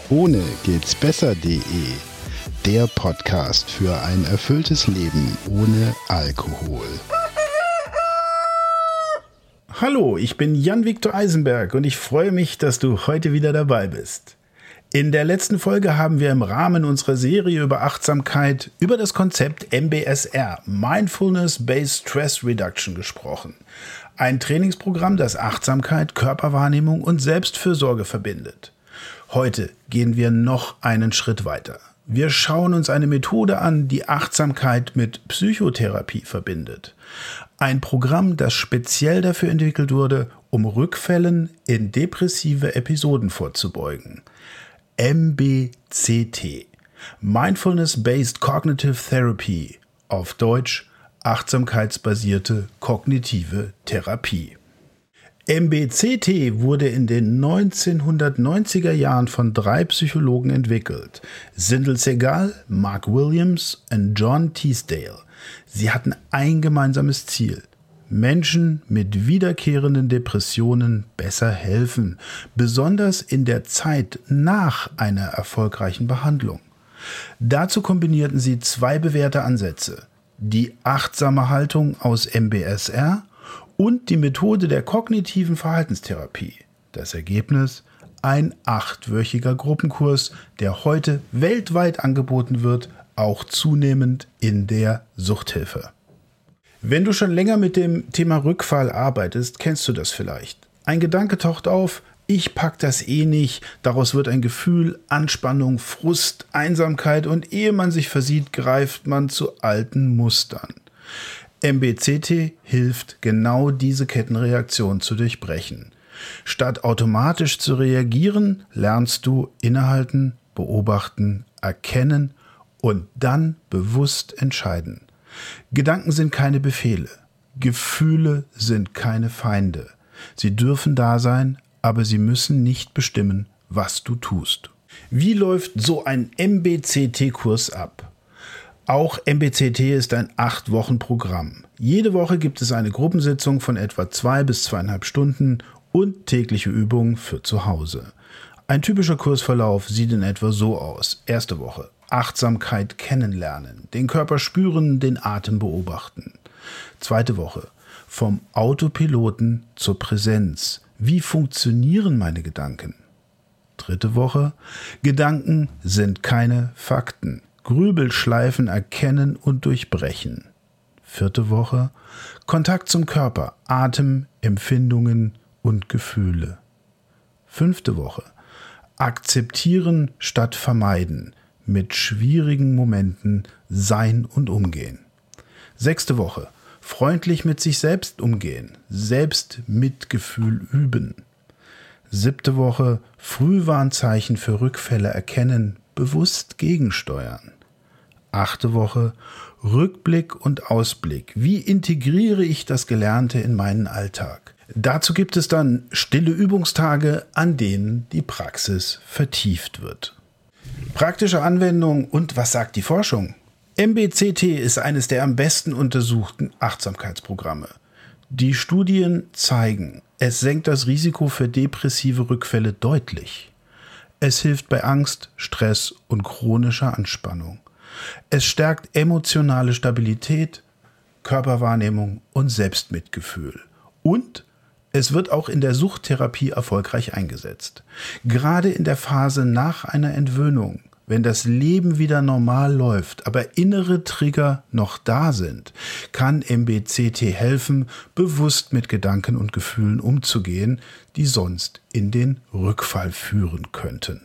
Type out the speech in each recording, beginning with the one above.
Ohne geht's besser.de, der Podcast für ein erfülltes Leben ohne Alkohol. Hallo, ich bin Jan-Viktor Eisenberg und ich freue mich, dass du heute wieder dabei bist. In der letzten Folge haben wir im Rahmen unserer Serie über Achtsamkeit über das Konzept MBSR, Mindfulness Based Stress Reduction, gesprochen. Ein Trainingsprogramm, das Achtsamkeit, Körperwahrnehmung und Selbstfürsorge verbindet. Heute gehen wir noch einen Schritt weiter. Wir schauen uns eine Methode an, die Achtsamkeit mit Psychotherapie verbindet. Ein Programm, das speziell dafür entwickelt wurde, um Rückfällen in depressive Episoden vorzubeugen. MBCT, Mindfulness Based Cognitive Therapy, auf Deutsch achtsamkeitsbasierte kognitive Therapie. MBCT wurde in den 1990er Jahren von 3 Psychologen entwickelt: Sindel Segal, Mark Williams und John Teasdale. Sie hatten ein gemeinsames Ziel: Menschen mit wiederkehrenden Depressionen besser helfen, besonders in der Zeit nach einer erfolgreichen Behandlung. Dazu kombinierten sie 2 bewährte Ansätze: die achtsame Haltung aus MBSR und die Methode der kognitiven Verhaltenstherapie. Das Ergebnis: ein 8-wöchiger Gruppenkurs, der heute weltweit angeboten wird, auch zunehmend in der Suchthilfe. Wenn du schon länger mit dem Thema Rückfall arbeitest, kennst du das vielleicht. Ein Gedanke taucht auf: ich pack das eh nicht, daraus wird ein Gefühl, Anspannung, Frust, Einsamkeit und ehe man sich versieht, greift man zu alten Mustern. MBCT hilft, genau diese Kettenreaktion zu durchbrechen. Statt automatisch zu reagieren, lernst du innehalten, beobachten, erkennen und dann bewusst entscheiden. Gedanken sind keine Befehle. Gefühle sind keine Feinde. Sie dürfen da sein, aber sie müssen nicht bestimmen, was du tust. Wie läuft so ein MBCT-Kurs ab? Auch MBCT ist ein 8-Wochen-Programm. Jede Woche gibt es eine Gruppensitzung von etwa 2 bis 2,5 Stunden und tägliche Übungen für zu Hause. Ein typischer Kursverlauf sieht in etwa so aus. Erste Woche: Achtsamkeit kennenlernen, den Körper spüren, den Atem beobachten. Zweite Woche: vom Autopiloten zur Präsenz. Wie funktionieren meine Gedanken? Dritte Woche: Gedanken sind keine Fakten. Grübelschleifen erkennen und durchbrechen. Vierte Woche: Kontakt zum Körper, Atem, Empfindungen und Gefühle. Fünfte Woche: Akzeptieren statt vermeiden, mit schwierigen Momenten sein und umgehen. Sechste Woche: freundlich mit sich selbst umgehen, Selbstmitgefühl üben. Siebte Woche: Frühwarnzeichen für Rückfälle erkennen, bewusst gegensteuern. Achte Woche: Rückblick und Ausblick. Wie integriere ich das Gelernte in meinen Alltag? Dazu gibt es dann stille Übungstage, an denen die Praxis vertieft wird. Praktische Anwendung und was sagt die Forschung? MBCT ist eines der am besten untersuchten Achtsamkeitsprogramme. Die Studien zeigen, es senkt das Risiko für depressive Rückfälle deutlich. Es hilft bei Angst, Stress und chronischer Anspannung. Es stärkt emotionale Stabilität, Körperwahrnehmung und Selbstmitgefühl. Und es wird auch in der Suchttherapie erfolgreich eingesetzt. Gerade in der Phase nach einer Entwöhnung, wenn das Leben wieder normal läuft, aber innere Trigger noch da sind, kann MBCT helfen, bewusst mit Gedanken und Gefühlen umzugehen, die sonst in den Rückfall führen könnten.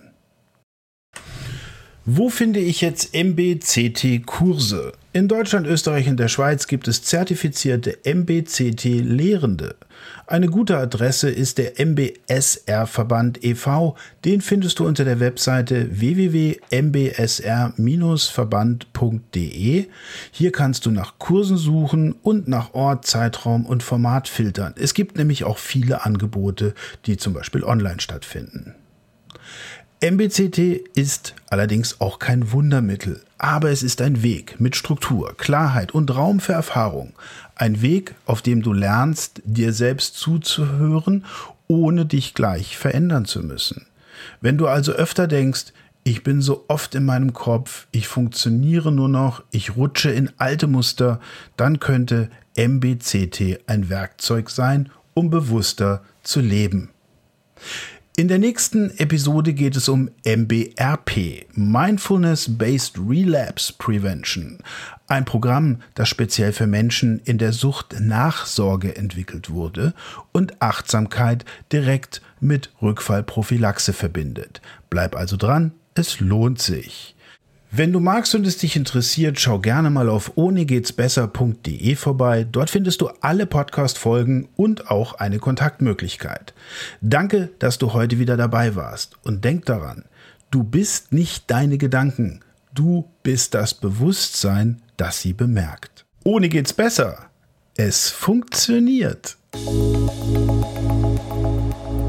Wo finde ich jetzt MBCT-Kurse? In Deutschland, Österreich und der Schweiz gibt es zertifizierte MBCT-Lehrende. Eine gute Adresse ist der MBSR-Verband e.V. Den findest du unter der Webseite www.mbsr-verband.de. Hier kannst du nach Kursen suchen und nach Ort, Zeitraum und Format filtern. Es gibt nämlich auch viele Angebote, die zum Beispiel online stattfinden. MBCT ist allerdings auch kein Wundermittel, aber es ist ein Weg mit Struktur, Klarheit und Raum für Erfahrung. Ein Weg, auf dem du lernst, dir selbst zuzuhören, ohne dich gleich verändern zu müssen. Wenn du also öfter denkst, ich bin so oft in meinem Kopf, ich funktioniere nur noch, ich rutsche in alte Muster, dann könnte MBCT ein Werkzeug sein, um bewusster zu leben. In der nächsten Episode geht es um MBRP, Mindfulness-Based Relapse Prevention, ein Programm, das speziell für Menschen in der Suchtnachsorge entwickelt wurde und Achtsamkeit direkt mit Rückfallprophylaxe verbindet. Bleib also dran, es lohnt sich. Wenn du magst und es dich interessiert, schau gerne mal auf ohnegehtsbesser.de vorbei. Dort findest du alle Podcast-Folgen und auch eine Kontaktmöglichkeit. Danke, dass du heute wieder dabei warst. Und denk daran, du bist nicht deine Gedanken. Du bist das Bewusstsein, das sie bemerkt. Ohne geht's besser. Es funktioniert.